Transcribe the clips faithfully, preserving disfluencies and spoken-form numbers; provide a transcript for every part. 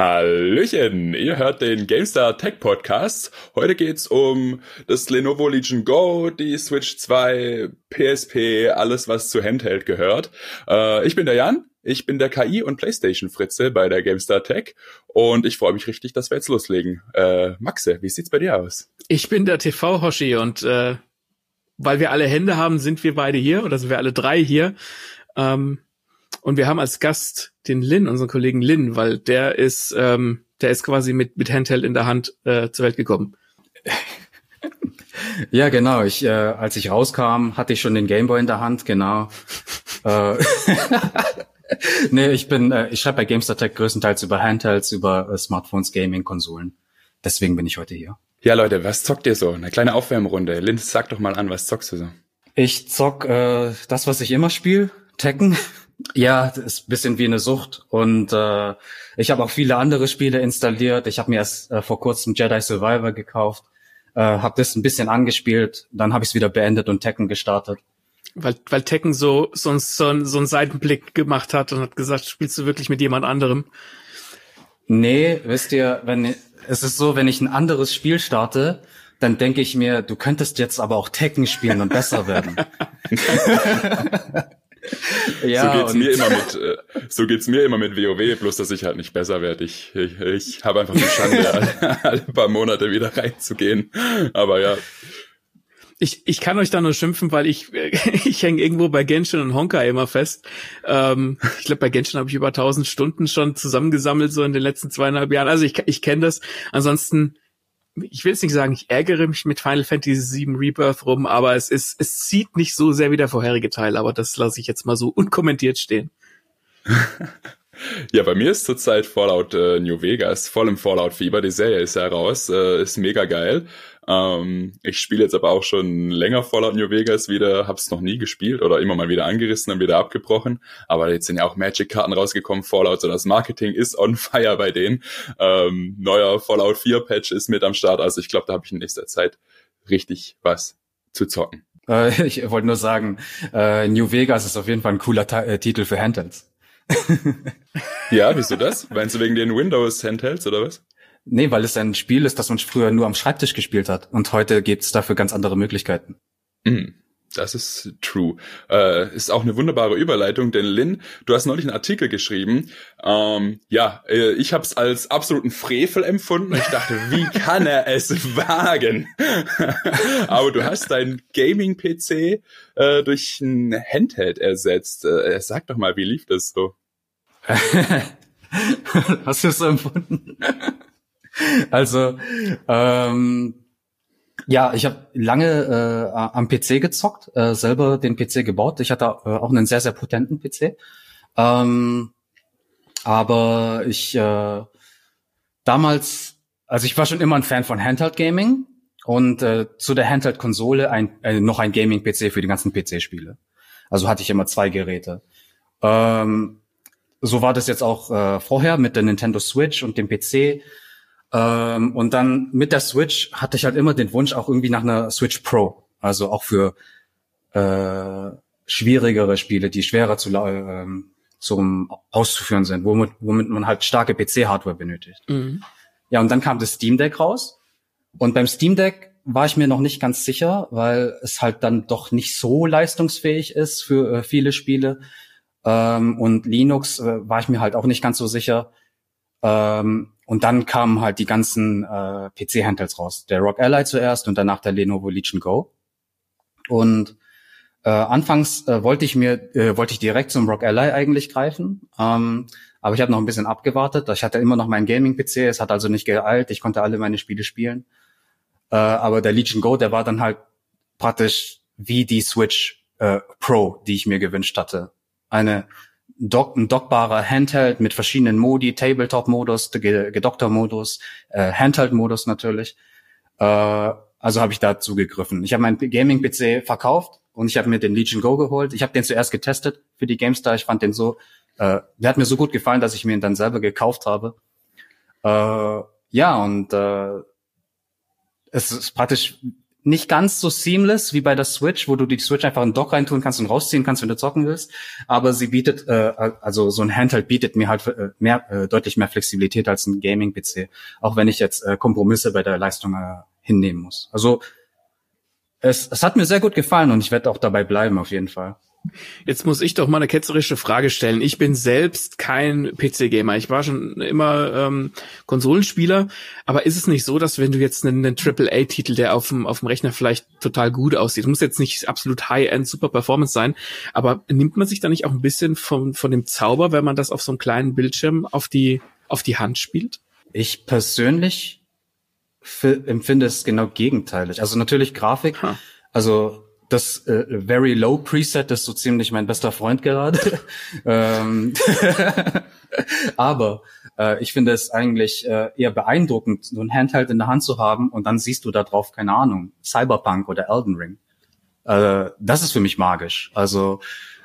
Hallöchen, ihr hört den GameStar Tech Podcast. Heute geht's um das Lenovo Legion Go, die Switch zwei, P S P, alles was zu Handheld gehört. Äh, ich bin der Jan, ich bin der K I- und Playstation-Fritze bei der GameStar Tech und ich freue mich richtig, dass wir jetzt loslegen. Äh, Maxe, wie sieht's bei dir aus? Ich bin der T V-Hoshi und äh, weil wir alle Hände haben, sind wir beide hier oder sind wir alle drei hier. Ähm, Und wir haben als Gast den Lin, unseren Kollegen Lin, weil der ist, ähm, der ist quasi mit mit Handheld in der Hand äh, zur Welt gekommen. Ja, genau. Ich, äh, als ich rauskam, hatte ich schon den Gameboy in der Hand. Genau. äh, nee, ich bin, äh, ich schreibe bei GameStar Tech größtenteils über Handhelds, über äh, Smartphones, Gaming, Konsolen. Deswegen bin ich heute hier. Ja, Leute, was zockt ihr so? Eine kleine Aufwärmrunde. Lin, sag doch mal an, was zockst du so? Ich zock äh, das, was ich immer spiele, Tekken. Ja, das ist ein bisschen wie eine Sucht und äh, ich habe auch viele andere Spiele installiert. Ich habe mir erst äh, vor kurzem Jedi Survivor gekauft, äh, habe das ein bisschen angespielt, dann habe ich es wieder beendet und Tekken gestartet. Weil weil Tekken so so, ein, so, ein, so einen Seitenblick gemacht hat und hat gesagt, spielst du wirklich mit jemand anderem? Nee, wisst ihr, wenn es ist so, wenn ich ein anderes Spiel starte, dann denke ich mir, du könntest jetzt aber auch Tekken spielen und besser werden. Ja, so geht's mir immer mit, äh, so geht's mir immer mit WoW, bloß dass ich halt nicht besser werde. Ich, ich, ich habe einfach die Schande, alle, alle paar Monate wieder reinzugehen. Aber ja. Ich, ich kann euch da nur schimpfen, weil ich, ich hänge irgendwo bei Genshin und Honkai immer fest. Ähm, ich glaube, bei Genshin habe ich über tausend Stunden schon zusammengesammelt, so in den letzten zweieinhalb Jahren. Also ich, ich kenne das. Ansonsten, ich will jetzt nicht sagen, ich ärgere mich mit Final Fantasy sieben Rebirth rum, aber es ist, es zieht nicht so sehr wie der vorherige Teil, aber das lasse ich jetzt mal so unkommentiert stehen. Ja, bei mir ist zurzeit Fallout äh, New Vegas, voll im Fallout-Fieber. Die Serie ist ja raus, äh, ist mega geil. Ähm, ich spiele jetzt aber auch schon länger Fallout New Vegas wieder, hab's noch nie gespielt oder immer mal wieder angerissen und wieder abgebrochen. Aber jetzt sind ja auch Magic-Karten rausgekommen, Fallout, so das Marketing ist on fire bei denen. Ähm, neuer Fallout vier Patch ist mit am Start, also ich glaube, da habe ich in nächster Zeit richtig was zu zocken. Äh, ich wollte nur sagen, äh, New Vegas ist auf jeden Fall ein cooler Ta- äh, Titel für Handhelds. Ja, wieso das? Meinst du wegen den Windows-Handhelds oder was? Nee, weil es ein Spiel ist, das man früher nur am Schreibtisch gespielt hat. Und heute gibt's dafür ganz andere Möglichkeiten. Mm, das ist true. Äh, ist auch eine wunderbare Überleitung, denn Lin, du hast neulich einen Artikel geschrieben. Ähm, ja, äh, ich habe es als absoluten Frevel empfunden. Ich dachte, wie kann er es wagen? Aber du hast deinen Gaming-P C äh, durch ein Handheld ersetzt. Äh, sag doch mal, wie lief das so? Hast du es so empfunden? Also, ähm, ja, ich habe lange äh, am P C gezockt, äh, selber den P C gebaut. Ich hatte äh, auch einen sehr, sehr potenten P C. Ähm, aber ich äh, damals, also ich war schon immer ein Fan von Handheld-Gaming und äh, zu der Handheld-Konsole ein, äh, noch ein Gaming-P C für die ganzen P C-Spiele. Also hatte ich immer zwei Geräte. Ähm, so war das jetzt auch äh, vorher mit der Nintendo Switch und dem P C. Ähm, und dann mit der Switch hatte ich halt immer den Wunsch auch irgendwie nach einer Switch Pro. Also auch für äh, schwierigere Spiele, die schwerer zu äh, zum auszuführen sind, womit, womit man halt starke P C-Hardware benötigt. Mhm. Ja, und dann kam das Steam Deck raus. Und beim Steam Deck war ich mir noch nicht ganz sicher, weil es halt dann doch nicht so leistungsfähig ist für äh, viele Spiele. Ähm, und Linux äh, war ich mir halt auch nicht ganz so sicher. Ähm, und dann kamen halt die ganzen äh, P C-Handhelds raus. Der Rock Ally zuerst und danach der Lenovo Legion Go. Und äh, anfangs äh, wollte ich mir äh, wollte ich direkt zum Rock Ally eigentlich greifen, ähm, aber ich habe noch ein bisschen abgewartet. Ich hatte immer noch meinen Gaming-P C, es hat also nicht geeilt. Ich konnte alle meine Spiele spielen. Äh, aber der Legion Go, der war dann halt praktisch wie die Switch äh, Pro, die ich mir gewünscht hatte. Eine Dock, ein dockbarer Handheld mit verschiedenen Modi, Tabletop-Modus, Gedockter-Modus, äh, Handheld-Modus natürlich. Äh, also habe ich dazu gegriffen. Ich habe meinen Gaming-P C verkauft und ich habe mir den Legion Go geholt. Ich habe den zuerst getestet für die GameStar. Ich fand den so, äh, der hat mir so gut gefallen, dass ich mir ihn dann selber gekauft habe. Äh, ja, und äh, es ist praktisch nicht ganz so seamless wie bei der Switch, wo du die Switch einfach in den Dock reintun kannst und rausziehen kannst, wenn du zocken willst. Aber sie bietet, äh, also so ein Handheld bietet mir halt äh, mehr, äh, deutlich mehr Flexibilität als ein Gaming-P C. Auch wenn ich jetzt äh, Kompromisse bei der Leistung äh, hinnehmen muss. Also es, es hat mir sehr gut gefallen und ich werde auch dabei bleiben auf jeden Fall. Jetzt muss ich doch mal eine ketzerische Frage stellen. Ich bin selbst kein P C-Gamer. Ich war schon immer ähm, Konsolenspieler. Aber ist es nicht so, dass wenn du jetzt einen, einen Triple A-Titel, der auf dem auf dem Rechner vielleicht total gut aussieht, muss jetzt nicht absolut High-End, super Performance sein, aber nimmt man sich da nicht auch ein bisschen von von dem Zauber, wenn man das auf so einem kleinen Bildschirm auf die auf die Hand spielt? Ich persönlich f- empfinde es genau gegenteilig. Also natürlich Grafik, Ha. also das äh, Very Low Preset ist so ziemlich mein bester Freund gerade. ähm, aber äh, ich finde es eigentlich äh, eher beeindruckend, so ein Handheld in der Hand zu haben und dann siehst du da drauf, keine Ahnung, Cyberpunk oder Elden Ring. Äh, das ist für mich magisch. Also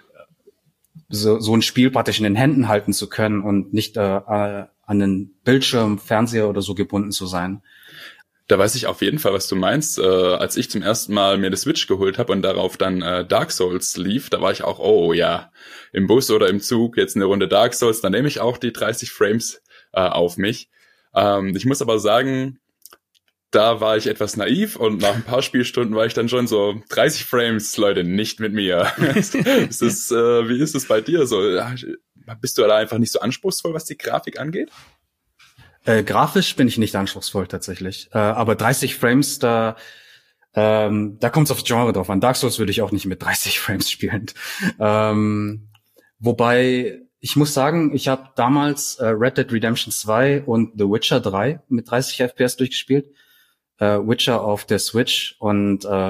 so, so ein Spiel praktisch in den Händen halten zu können und nicht äh, an einen Bildschirm, Fernseher oder so gebunden zu sein. Da weiß ich auf jeden Fall, was du meinst. Äh, als ich zum ersten Mal mir die Switch geholt habe und darauf dann äh, Dark Souls lief, da war ich auch, oh ja, im Bus oder im Zug jetzt eine Runde Dark Souls, dann nehme ich auch die dreißig Frames äh, auf mich. Ähm, ich muss aber sagen, da war ich etwas naiv und nach ein paar Spielstunden war ich dann schon so, dreißig Frames, Leute, nicht mit mir. ist das, äh, wie ist es bei dir so? Bist du da einfach nicht so anspruchsvoll, was die Grafik angeht? Äh, grafisch bin ich nicht anspruchsvoll tatsächlich, äh, aber dreißig Frames, da ähm, da kommt es aufs Genre drauf an. Dark Souls würde ich auch nicht mit dreißig Frames spielen. Ähm, wobei, ich muss sagen, ich habe damals äh, Red Dead Redemption zwei und The Witcher drei mit dreißig F P S durchgespielt. Äh, Witcher auf der Switch und äh,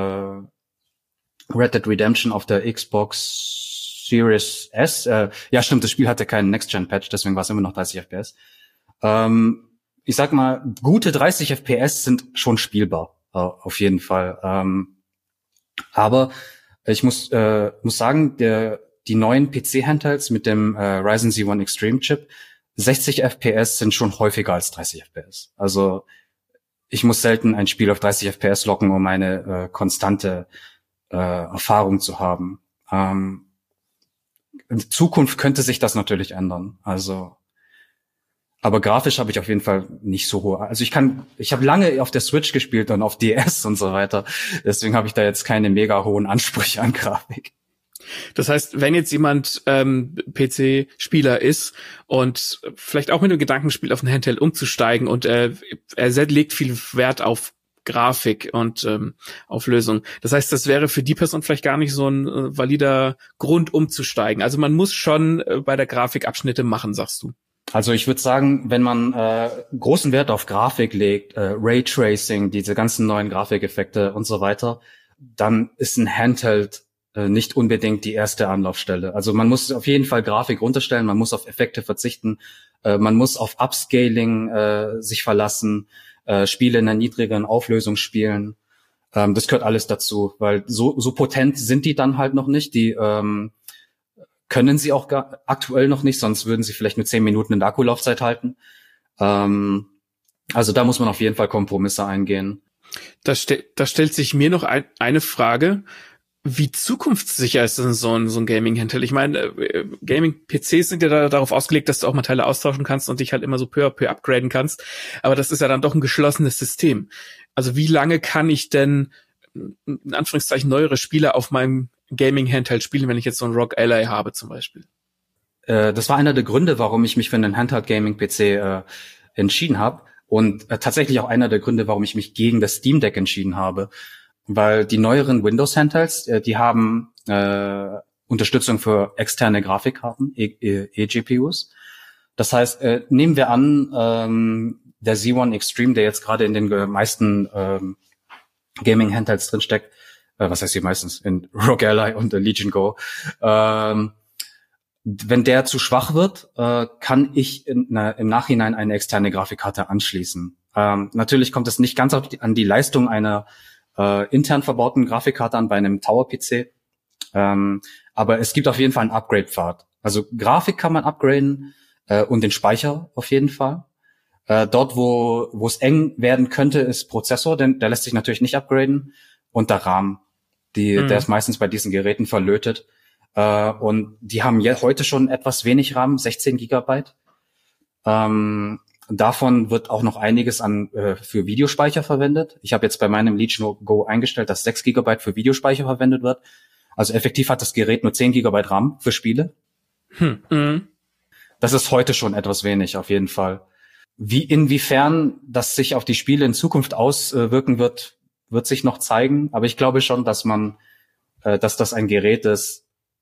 Red Dead Redemption auf der Xbox Series S. Äh, ja, stimmt, das Spiel hatte keinen Next-Gen-Patch, deswegen war es immer noch dreißig F P S. Ähm, ich sag mal, gute dreißig F P S sind schon spielbar, äh, auf jeden Fall. Ähm, aber ich muss äh, muss sagen, der die neuen P C-Handhelds mit dem äh, Ryzen Z eins Extreme Chip, sechzig F P S sind schon häufiger als dreißig F P S. Also ich muss selten ein Spiel auf dreißig F P S locken, um eine äh, konstante äh, Erfahrung zu haben. Ähm, in Zukunft könnte sich das natürlich ändern. Also aber grafisch habe ich auf jeden Fall nicht so hohe. Also ich kann, ich habe lange auf der Switch gespielt und auf D S und so weiter. Deswegen habe ich da jetzt keine mega hohen Ansprüche an Grafik. Das heißt, wenn jetzt jemand ähm, P C-Spieler ist und vielleicht auch mit dem Gedanken spielt, auf ein Handheld umzusteigen und äh, er legt viel Wert auf Grafik und ähm, Auflösung. Das heißt, das wäre für die Person vielleicht gar nicht so ein äh, valider Grund umzusteigen. Also man muss schon äh, bei der Grafik Abschnitte machen, sagst du. Also ich würde sagen, wenn man äh, großen Wert auf Grafik legt, äh, Raytracing, diese ganzen neuen Grafikeffekte und so weiter, dann ist ein Handheld äh, nicht unbedingt die erste Anlaufstelle. Also man muss auf jeden Fall Grafik runterstellen, man muss auf Effekte verzichten, äh, man muss auf Upscaling äh, sich verlassen, äh, Spiele in einer niedrigeren Auflösung spielen. Ähm, das gehört alles dazu, weil so, so potent sind die dann halt noch nicht. Die ähm, können sie auch gar, aktuell noch nicht, sonst würden sie vielleicht mit zehn Minuten in der Akkulaufzeit halten. Ähm, also da muss man auf jeden Fall Kompromisse eingehen. Da, ste- da stellt sich mir noch ein, eine Frage. Wie zukunftssicher ist denn so ein, so ein Gaming-Handheld? Ich meine, äh, Gaming-P Cs sind ja da, darauf ausgelegt, dass du auch mal Teile austauschen kannst und dich halt immer so peu à peu upgraden kannst. Aber das ist ja dann doch ein geschlossenes System. Also wie lange kann ich denn, in Anführungszeichen, neuere Spiele auf meinem Gaming-Handheld spielen, wenn ich jetzt so einen Rogue Ally habe zum Beispiel? Äh, das war einer der Gründe, warum ich mich für einen Handheld-Gaming-P C äh, entschieden habe. Und äh, tatsächlich auch einer der Gründe, warum ich mich gegen das Steam Deck entschieden habe. Weil die neueren Windows-Handhelds, äh, die haben äh, Unterstützung für externe Grafikkarten, E-G P Us. Das heißt, äh, nehmen wir an, ähm, der Z eins Extreme, der jetzt gerade in den äh, meisten ähm, Gaming-Handhelds drinsteckt, äh, was heißt hier meistens, in Rogue Ally und äh, Legion Go, ähm, wenn der zu schwach wird, äh, kann ich in, na, im Nachhinein eine externe Grafikkarte anschließen. Ähm, natürlich kommt es nicht ganz auf die, an die Leistung einer äh, intern verbauten Grafikkarte an bei einem Tower-P C, ähm, aber es gibt auf jeden Fall einen Upgrade-Pfad. Also Grafik kann man upgraden äh, und den Speicher auf jeden Fall. Äh, dort, wo wo es eng werden könnte, ist Prozessor, denn der lässt sich natürlich nicht upgraden. und der RAM. Die, Mhm. der ist meistens bei diesen Geräten verlötet. Äh, und die haben ja heute schon etwas wenig RAM, sechzehn Gigabyte. Ähm, davon wird auch noch einiges an äh, für Videospeicher verwendet. Ich habe jetzt bei meinem Legion Go eingestellt, dass sechs Gigabyte für Videospeicher verwendet wird. Also effektiv hat das Gerät nur zehn Gigabyte RAM für Spiele. Hm. Mhm. Das ist heute schon etwas wenig, auf jeden Fall. Wie, inwiefern das sich auf die Spiele in Zukunft auswirken wird, wird sich noch zeigen. Aber ich glaube schon, dass man, äh, dass das ein Gerät ist,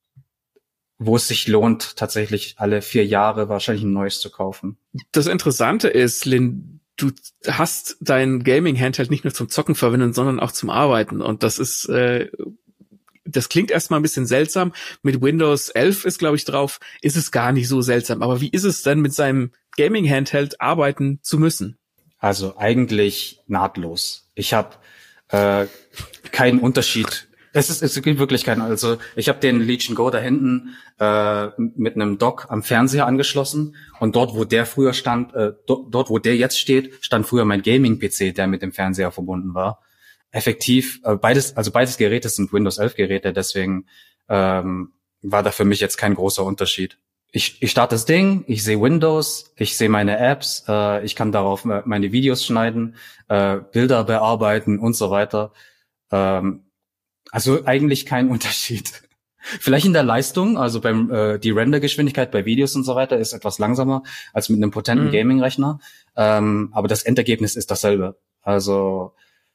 wo es sich lohnt, tatsächlich alle vier Jahre wahrscheinlich ein neues zu kaufen. Das Interessante ist, Lynn, du hast dein Gaming-Handheld nicht nur zum Zocken verwendet, sondern auch zum Arbeiten. Und das ist, äh, das klingt erstmal ein bisschen seltsam. Mit Windows elf ist, glaube ich, drauf, ist es gar nicht so seltsam. Aber wie ist es denn, mit seinem Gaming-Handheld arbeiten zu müssen? Also eigentlich nahtlos. Ich habe äh, keinen Unterschied. Es ist, es gibt wirklich keinen. Also ich habe den Legion Go da hinten äh, mit einem Dock am Fernseher angeschlossen und dort, wo der früher stand, äh, do, dort, wo der jetzt steht, stand früher mein Gaming-P C, der mit dem Fernseher verbunden war. Effektiv, äh, beides, also beides Geräte sind Windows elf Geräte, deswegen ähm, war da für mich jetzt kein großer Unterschied. Ich, ich starte das Ding, ich sehe Windows, ich sehe meine Apps, äh, ich kann darauf meine Videos schneiden, äh, Bilder bearbeiten und so weiter. Ähm, Also eigentlich kein Unterschied. Vielleicht in der Leistung, also beim äh, die Rendergeschwindigkeit bei Videos und so weiter ist etwas langsamer als mit einem potenten Mhm. Gaming-Rechner. Ähm, aber das Endergebnis ist dasselbe. Also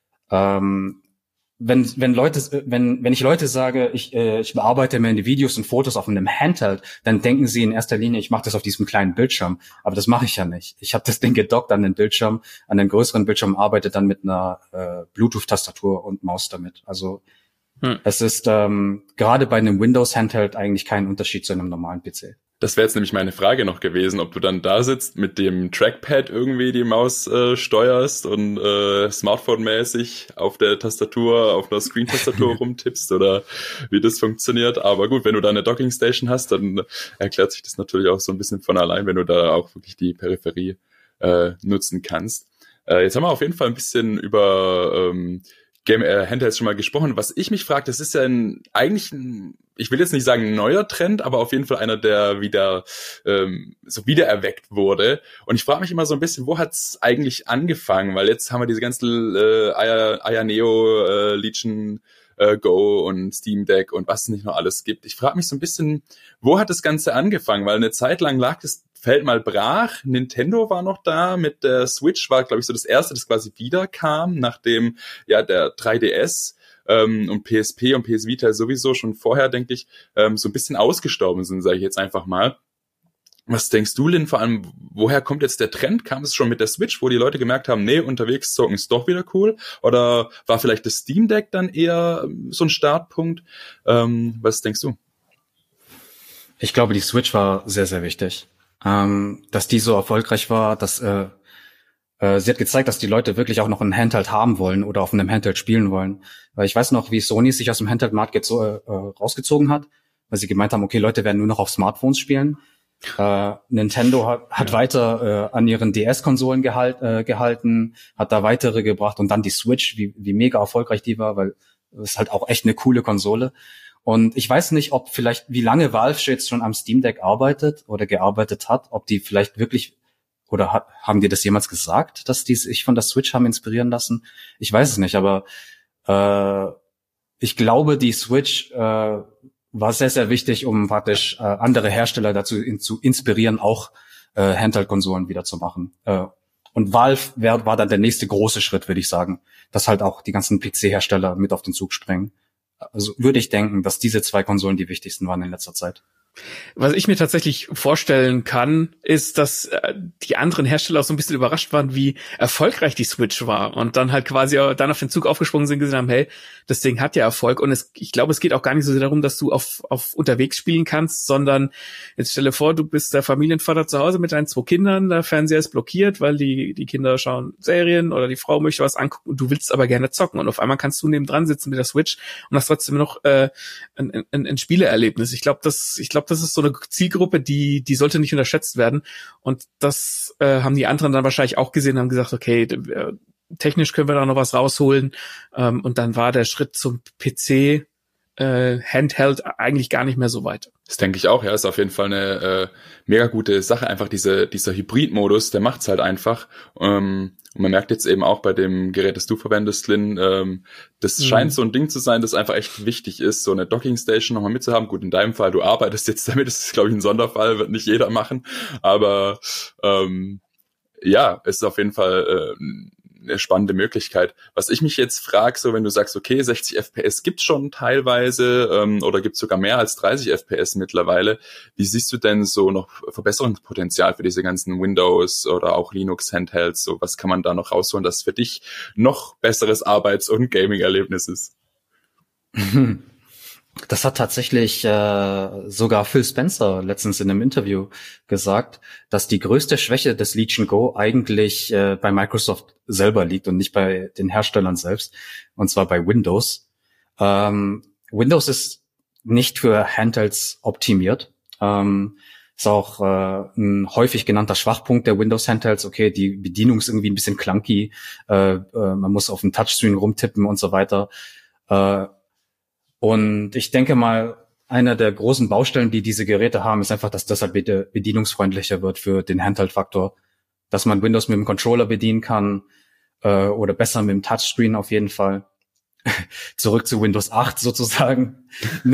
ähm, wenn wenn Leute wenn wenn ich Leute sage, ich äh, ich bearbeite meine Videos und Fotos auf einem Handheld, dann denken sie in erster Linie, ich mache das auf diesem kleinen Bildschirm. Aber das mache ich ja nicht. Ich habe das Ding gedockt an den Bildschirm, an den größeren Bildschirm, arbeite dann mit einer äh, Bluetooth-Tastatur und Maus damit. Also Hm. es ist ähm, gerade bei einem Windows-Handheld eigentlich kein Unterschied zu einem normalen P C. Das wäre jetzt nämlich meine Frage noch gewesen, ob du dann da sitzt mit dem Trackpad irgendwie die Maus äh, steuerst und äh, Smartphone-mäßig auf der Tastatur, auf einer Screen-Tastatur rumtippst oder wie das funktioniert. Aber gut, wenn du da eine Docking-Station hast, dann erklärt sich das natürlich auch so ein bisschen von allein, wenn du da auch wirklich die Peripherie äh, nutzen kannst. Äh, jetzt haben wir auf jeden Fall ein bisschen über ähm, Game äh, Handhelds schon mal gesprochen. Was ich mich frage, das ist ja ein, eigentlich ein, ich will jetzt nicht sagen ein neuer Trend, aber auf jeden Fall einer, der wieder ähm, so wiedererweckt wurde. Und ich frage mich immer so ein bisschen, wo hat's eigentlich angefangen? Weil jetzt haben wir diese ganzen äh, Aya, Aya Neo, äh, Legion äh, Go und Steam Deck und was es nicht noch alles gibt. Ich frage mich so ein bisschen, wo hat das Ganze angefangen? Weil eine Zeit lang lag das Feld mal brach. Nintendo war noch da, mit der Switch war, glaube ich, so das erste, das quasi wiederkam, nachdem ja der drei D S ähm, und P S P und P S Vita sowieso schon vorher, denke ich, ähm, so ein bisschen ausgestorben sind, sage ich jetzt einfach mal. Was denkst du, Lynn, vor allem, woher kommt jetzt der Trend? Kam es schon mit der Switch, wo die Leute gemerkt haben, nee, unterwegs zocken ist doch wieder cool? Oder war vielleicht das Steam Deck dann eher so ein Startpunkt? Ähm, was denkst du? Ich glaube, die Switch war sehr, sehr wichtig. Ähm, dass die so erfolgreich war, dass äh, äh, sie hat gezeigt, dass die Leute wirklich auch noch einen Handheld haben wollen oder auf einem Handheld spielen wollen. Weil ich weiß noch, wie Sony sich aus dem Handheld-Markt gezo- äh, rausgezogen hat, weil sie gemeint haben, okay, Leute werden nur noch auf Smartphones spielen. Äh, Nintendo hat, hat ja. weiter äh, an ihren D S-Konsolen gehalt, äh, gehalten, hat da weitere gebracht und dann die Switch, wie, wie mega erfolgreich die war, weil es halt auch echt eine coole Konsole. Und ich weiß nicht, ob vielleicht, wie lange Valve jetzt schon am Steam Deck arbeitet oder gearbeitet hat, ob die vielleicht wirklich, oder hat, haben die das jemals gesagt, dass die sich von der Switch haben inspirieren lassen? Ich weiß es nicht, aber äh, ich glaube, die Switch äh, war sehr, sehr wichtig, um praktisch äh, andere Hersteller dazu in, zu inspirieren, auch äh, Handheld-Konsolen wieder zu machen. Äh, und Valve wär, war dann der nächste große Schritt, würde ich sagen, dass halt auch die ganzen P C-Hersteller mit auf den Zug springen. Also würde ich denken, dass diese zwei Konsolen die wichtigsten waren in letzter Zeit. Was ich mir tatsächlich vorstellen kann, ist, dass äh, die anderen Hersteller auch so ein bisschen überrascht waren, wie erfolgreich die Switch war und dann halt quasi auch dann auf den Zug aufgesprungen sind und gesehen haben, hey, das Ding hat ja Erfolg und es, ich glaube, es geht auch gar nicht so sehr darum, dass du auf, auf unterwegs spielen kannst, sondern jetzt stelle vor, du bist der Familienvater zu Hause mit deinen zwei Kindern, der Fernseher ist blockiert, weil die, die Kinder schauen Serien oder die Frau möchte was angucken und du willst aber gerne zocken und auf einmal kannst du neben dran sitzen mit der Switch und hast trotzdem noch äh, ein, ein, ein Spieleerlebnis. Ich glaube, das, ich glaube, das ist so eine Zielgruppe, die die sollte nicht unterschätzt werden. Und das äh, haben die anderen dann wahrscheinlich auch gesehen, haben gesagt, okay, technisch können wir da noch was rausholen. Ähm, und dann war der Schritt zum P C äh, Handheld eigentlich gar nicht mehr so weit. Das denke ich auch, ja, ist auf jeden Fall eine äh, mega gute Sache. Einfach diese dieser Hybrid-Modus, der macht's halt einfach. Ähm, und man merkt jetzt eben auch bei dem Gerät, das du verwendest, Lynn, ähm, das mhm. scheint so ein Ding zu sein, das einfach echt wichtig ist, so eine Docking-Station nochmal mitzuhaben. Gut, in deinem Fall, du arbeitest jetzt damit, das ist, glaube ich, ein Sonderfall, wird nicht jeder machen. Aber ähm, ja, es ist auf jeden Fall äh, eine spannende Möglichkeit. Was ich mich jetzt frage, so wenn du sagst, okay, sechzig F P S gibt's schon teilweise ähm, oder gibt's sogar mehr als dreißig F P S mittlerweile, wie siehst du denn so noch Verbesserungspotenzial für diese ganzen Windows oder auch Linux-Handhelds? So, was kann man da noch rausholen, das für dich noch besseres Arbeits- und Gaming-Erlebnis ist? Das hat tatsächlich äh, sogar Phil Spencer letztens in einem Interview gesagt, dass die größte Schwäche des Legion Go eigentlich äh, bei Microsoft selber liegt und nicht bei den Herstellern selbst, und zwar bei Windows. Ähm, Windows ist nicht für Handhelds optimiert. Ähm, ist auch äh, ein häufig genannter Schwachpunkt der Windows-Handhelds. Okay, die Bedienung ist irgendwie ein bisschen clunky, äh, äh, man muss auf dem Touchscreen rumtippen und so weiter. Äh, Und ich denke mal, einer der großen Baustellen, die diese Geräte haben, ist einfach, dass das halt bitte bedienungsfreundlicher wird für den Handheld-Faktor. Dass man Windows mit dem Controller bedienen kann äh, oder besser mit dem Touchscreen auf jeden Fall. Zurück zu Windows acht sozusagen. nee,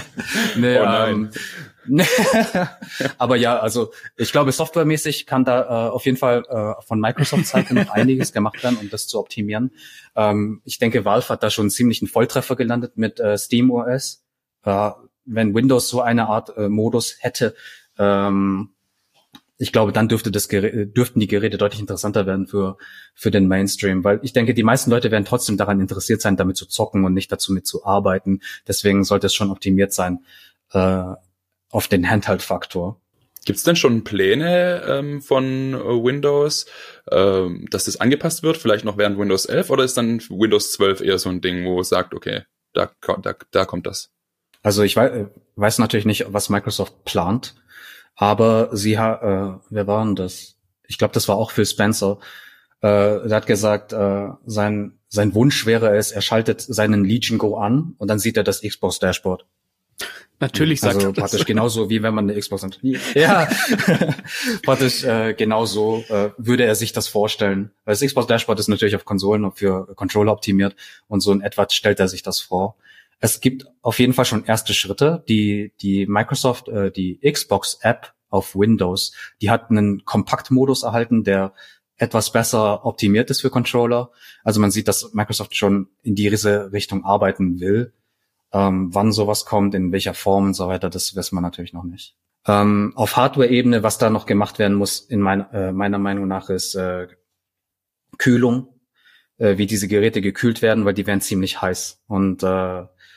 oh nein. Ähm, aber ja, also ich glaube, softwaremäßig kann da äh, auf jeden Fall äh, von Microsoft-Seite noch einiges gemacht werden, um das zu optimieren. Ähm, ich denke, Valve hat da schon ziemlich einen Volltreffer gelandet mit äh, SteamOS. Äh, wenn Windows so eine Art äh, Modus hätte, ähm, ich glaube, dann dürfte das Gerä- dürften die Geräte deutlich interessanter werden für für den Mainstream, weil ich denke, die meisten Leute werden trotzdem daran interessiert sein, damit zu zocken und nicht dazu mitzuarbeiten. Deswegen sollte es schon optimiert sein äh, auf den Handheld-Faktor. Gibt's denn schon Pläne ähm, von Windows, ähm, dass das angepasst wird, vielleicht noch während Windows elf, oder ist dann Windows zwölf eher so ein Ding, wo es sagt, okay, da, da, da kommt das? Also ich weiß, weiß natürlich nicht, was Microsoft plant, aber sie hat, äh, wer war denn das? Ich glaube, das war auch Phil Spencer. Äh, der hat gesagt, äh, sein sein Wunsch wäre es, er schaltet seinen Legion Go an und dann sieht er das Xbox Dashboard. Natürlich sagt also er das. praktisch genauso, wie wenn man eine Xbox hat. Ja, praktisch äh, genauso äh, würde er sich das vorstellen. Weil das Xbox Dashboard ist natürlich auf Konsolen und für Controller optimiert und so in etwa stellt er sich das vor. Es gibt auf jeden Fall schon erste Schritte. Die die Microsoft, äh, die Xbox-App auf Windows, die hat einen Kompaktmodus erhalten, der etwas besser optimiert ist für Controller. Also man sieht, dass Microsoft schon in diese Richtung arbeiten will. Ähm, wann sowas kommt, in welcher Form und so weiter, das weiß man natürlich noch nicht. Ähm, auf Hardware-Ebene, was da noch gemacht werden muss, in mein, äh, meiner Meinung nach, ist äh, Kühlung, äh, wie diese Geräte gekühlt werden, weil die werden ziemlich heiß und äh,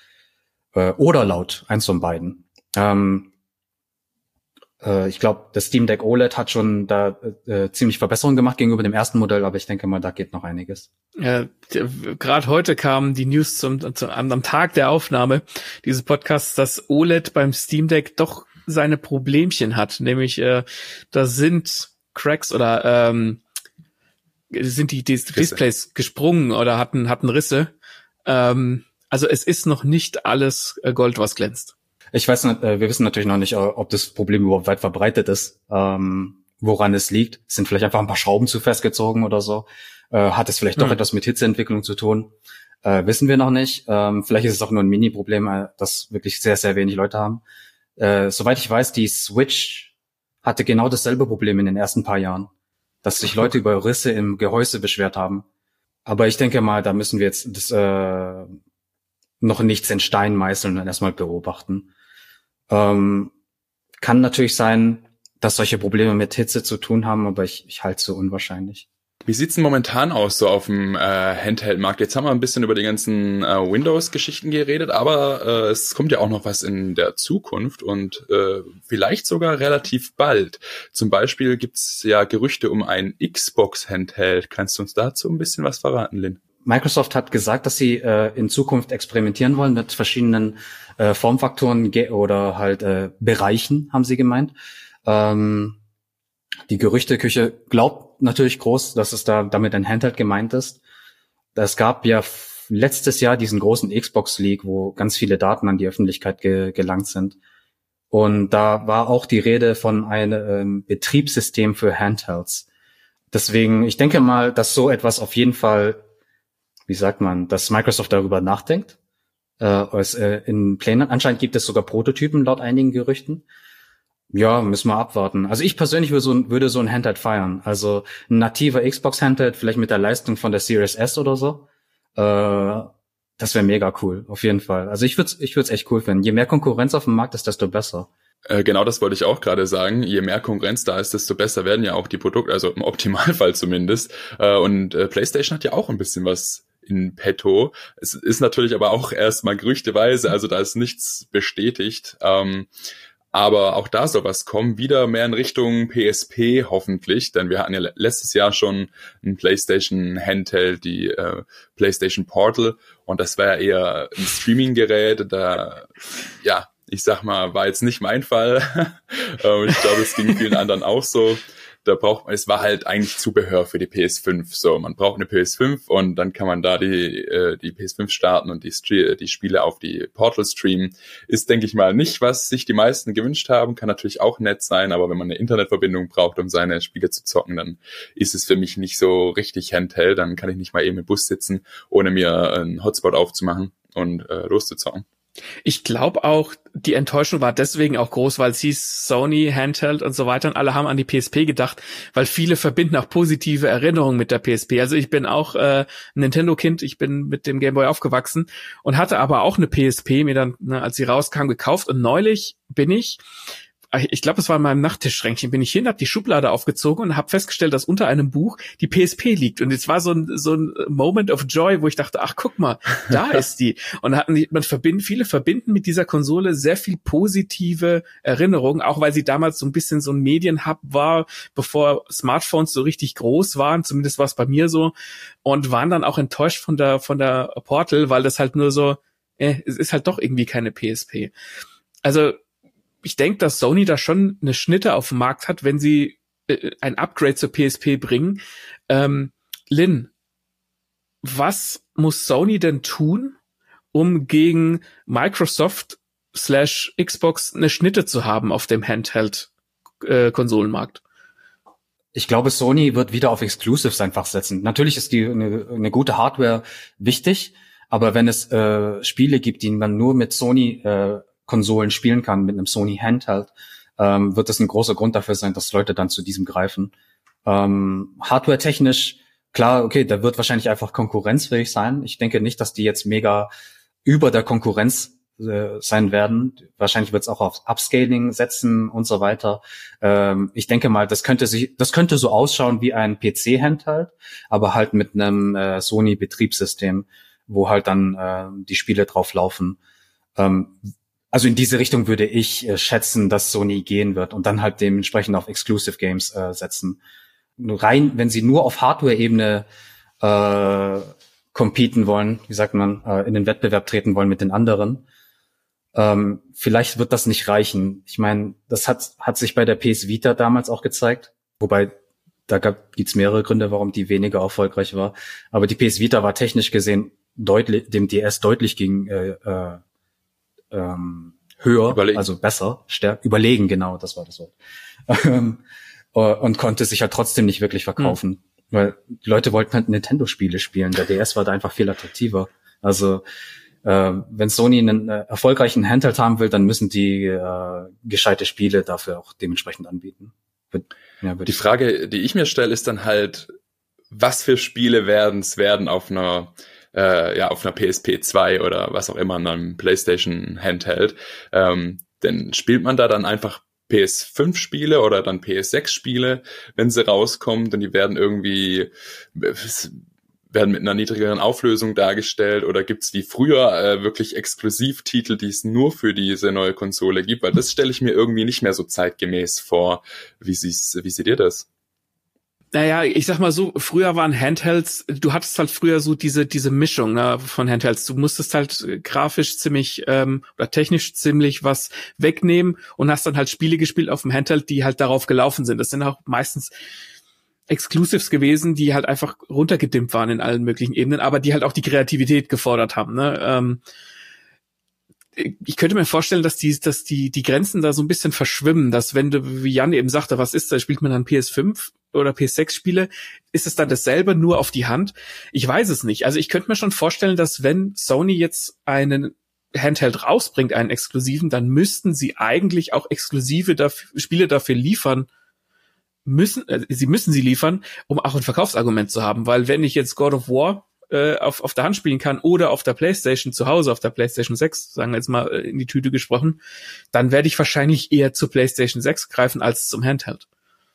äh, oder laut, eins von beiden. Ähm, äh, ich glaube, das Steam Deck O L E D hat schon da äh, ziemlich Verbesserungen gemacht gegenüber dem ersten Modell, aber ich denke mal, da geht noch einiges. Äh, Gerade heute kamen die News zum, zum am Tag der Aufnahme dieses Podcasts, dass O L E D beim Steam Deck doch seine Problemchen hat, nämlich äh, da sind Cracks oder ähm, sind die Dis- Displays gesprungen oder hatten hatten Risse. Ähm, also es ist noch nicht alles Gold, was glänzt. Ich weiß nicht, wir wissen natürlich noch nicht, ob das Problem überhaupt weit verbreitet ist, ähm, woran es liegt. Es sind vielleicht einfach ein paar Schrauben zu festgezogen oder so. Äh, hat es vielleicht doch hm. etwas mit Hitzeentwicklung zu tun? Äh, wissen wir noch nicht. Ähm, vielleicht ist es auch nur ein Mini-Problem, äh, das wirklich sehr, sehr wenig Leute haben. Äh, soweit ich weiß, die Switch hatte genau dasselbe Problem in den ersten paar Jahren, dass sich Leute über Risse im Gehäuse beschwert haben. Aber ich denke mal, da müssen wir jetzt das äh, noch nichts in Stein meißeln und erstmal beobachten. Ähm, kann natürlich sein, dass solche Probleme mit Hitze zu tun haben, aber ich, ich halte es für unwahrscheinlich. Wie sieht's denn momentan aus, so auf dem äh, Handheld-Markt? Jetzt haben wir ein bisschen über die ganzen äh, Windows-Geschichten geredet, aber äh, es kommt ja auch noch was in der Zukunft und äh, vielleicht sogar relativ bald. Zum Beispiel gibt's ja Gerüchte um ein Xbox-Handheld. Kannst du uns dazu ein bisschen was verraten, Lynn? Microsoft hat gesagt, dass sie äh, in Zukunft experimentieren wollen mit verschiedenen äh, Formfaktoren ge- oder halt äh, Bereichen, haben sie gemeint. Ähm, die Gerüchteküche glaubt natürlich groß, dass es da damit ein Handheld gemeint ist. es gab ja letztes Jahr diesen großen Xbox Leak, wo ganz viele Daten an die Öffentlichkeit ge- gelangt sind. Und da war auch die Rede von einem ähm, Betriebssystem für Handhelds. Deswegen, ich denke mal, dass so etwas auf jeden Fall, wie sagt man, dass Microsoft darüber nachdenkt. Äh, es, äh, in Plänen, anscheinend gibt es sogar Prototypen laut einigen Gerüchten. Ja, müssen wir abwarten. Also ich persönlich würde so, würde so ein Handheld feiern. Also ein nativer Xbox-Handheld, vielleicht mit der Leistung von der Series S oder so. Äh, das wäre mega cool, auf jeden Fall. Also ich würde es ich würd's echt cool finden. Je mehr Konkurrenz auf dem Markt ist, desto besser. Äh, genau das wollte ich auch gerade sagen. Je mehr Konkurrenz da ist, desto besser werden ja auch die Produkte, also im Optimalfall zumindest. Äh, und äh, PlayStation hat ja auch ein bisschen was in petto. Es ist natürlich aber auch erstmal gerüchteweise, also da ist nichts bestätigt. Ähm, Aber auch da soll was kommen, wieder mehr in Richtung P S P hoffentlich, denn wir hatten ja letztes Jahr schon ein PlayStation Handheld, die äh, PlayStation Portal, und das war ja eher ein Streaming-Gerät, da, ja, ich sag mal, war jetzt nicht mein Fall. Und ich glaube, es ging vielen anderen auch so. Da braucht man, es war halt eigentlich Zubehör für die P S fünf. So, man braucht eine P S fünf und dann kann man da die äh, die P S fünf starten und die die Spiele auf die Portal streamen. Ist, denke ich mal, nicht, was sich die meisten gewünscht haben. Kann natürlich auch nett sein, aber wenn man eine Internetverbindung braucht, um seine Spiele zu zocken, dann ist es für mich nicht so richtig Handheld. Dann kann ich nicht mal eben im Bus sitzen, ohne mir einen Hotspot aufzumachen und äh, loszuzocken. Ich glaube auch, die Enttäuschung war deswegen auch groß, weil es hieß Sony, Handheld und so weiter und alle haben an die P S P gedacht, weil viele verbinden auch positive Erinnerungen mit der P S P. Also ich bin auch äh, ein Nintendo-Kind, ich bin mit dem Game Boy aufgewachsen und hatte aber auch eine P S P mir dann, ne, als sie rauskam, gekauft, und neulich bin ich ich glaube, es war in meinem Nachttischschränkchen, bin ich hin, habe die Schublade aufgezogen und habe festgestellt, dass unter einem Buch die P S P liegt. Und es war so ein so ein Moment of Joy, wo ich dachte, ach, guck mal, da ist die. Und hatten die, man verbinden, viele verbinden mit dieser Konsole sehr viel positive Erinnerungen, auch weil sie damals so ein bisschen so ein Medienhub war, bevor Smartphones so richtig groß waren, zumindest war es bei mir so, und waren dann auch enttäuscht von der von der Portal, weil das halt nur so, äh, es ist halt doch irgendwie keine P S P. Also ich denke, dass Sony da schon eine Schnitte auf dem Markt hat, wenn sie äh, ein Upgrade zur P S P bringen. Ähm, Lynn, was muss Sony denn tun, um gegen Microsoft slash Xbox eine Schnitte zu haben auf dem Handheld-Konsolenmarkt? Äh, ich glaube, Sony wird wieder auf Exclusives einfach setzen. Natürlich ist die eine, eine gute Hardware wichtig, aber wenn es äh, Spiele gibt, die man nur mit Sony äh, Konsolen spielen kann, mit einem Sony Handheld, ähm, wird das ein großer Grund dafür sein, dass Leute dann zu diesem greifen. Ähm, Hardware-technisch, klar, okay, da wird wahrscheinlich einfach konkurrenzfähig sein. Ich denke nicht, dass die jetzt mega über der Konkurrenz äh, sein werden. Wahrscheinlich wird es auch auf Upscaling setzen und so weiter. Ähm, ich denke mal, das könnte sich, das könnte so ausschauen wie ein P C-Handheld, aber halt mit einem äh, Sony-Betriebssystem, wo halt dann äh, die Spiele drauf laufen. Ähm, Also in diese Richtung würde ich äh, schätzen, dass Sony gehen wird und dann halt dementsprechend auf Exclusive Games äh, setzen. Rein, wenn sie nur auf Hardware-Ebene äh, competen wollen, wie sagt man, äh, in den Wettbewerb treten wollen mit den anderen, ähm, vielleicht wird das nicht reichen. Ich meine, das hat hat sich bei der P S Vita damals auch gezeigt, wobei da gab gibt's mehrere Gründe, warum die weniger erfolgreich war. Aber die P S Vita war technisch gesehen deutlich dem D S deutlich gegen äh, äh, Ähm, höher, überlegen. Also besser, stärker, überlegen, genau, das war das Wort. Ähm, und konnte sich halt trotzdem nicht wirklich verkaufen, mhm. weil die Leute wollten halt Nintendo-Spiele spielen. Der D S war da einfach viel attraktiver. Also äh, wenn Sony einen äh, erfolgreichen Handheld haben will, dann müssen die äh, gescheite Spiele dafür auch dementsprechend anbieten. Ja, die Frage, die ich mir stelle, ist dann halt, was für Spiele werden es werden auf einer Äh, ja, auf einer P S P zwei oder was auch immer, an einem PlayStation Handheld. Ähm, denn spielt man da dann einfach P S fünf Spiele oder dann P S sechs Spiele, wenn sie rauskommen, und die werden irgendwie werden mit einer niedrigeren Auflösung dargestellt, oder gibt's wie früher äh, wirklich Exklusivtitel, die es nur für diese neue Konsole gibt? Weil das stelle ich mir irgendwie nicht mehr so zeitgemäß vor. Wie siehst, wie seht ihr das? Naja, ich sag mal so, früher waren Handhelds, du hattest halt früher so diese diese Mischung, ne, von Handhelds. Du musstest halt grafisch ziemlich ähm, oder technisch ziemlich was wegnehmen und hast dann halt Spiele gespielt auf dem Handheld, die halt darauf gelaufen sind. Das sind auch meistens, Exclusives gewesen, die halt einfach runtergedimmt waren in allen möglichen Ebenen, aber die halt auch die Kreativität gefordert haben. Ne? Ähm, ich könnte mir vorstellen, dass die, dass die, die Grenzen da so ein bisschen verschwimmen, dass wenn du, wie Jan eben sagte, was ist da, spielt man dann P S fünf oder P S sechs Spiele, ist es dann dasselbe, nur auf die Hand? Ich weiß es nicht. Also ich könnte mir schon vorstellen, dass wenn Sony jetzt einen Handheld rausbringt, einen exklusiven, dann müssten sie eigentlich auch exklusive dafür, Spiele dafür liefern müssen, äh, sie müssen sie liefern, um auch ein Verkaufsargument zu haben, weil wenn ich jetzt God of War äh, auf, auf der Hand spielen kann oder auf der PlayStation zu Hause, auf der PlayStation sechs, sagen wir jetzt mal äh, in die Tüte gesprochen, dann werde ich wahrscheinlich eher zur PlayStation sechs greifen als zum Handheld.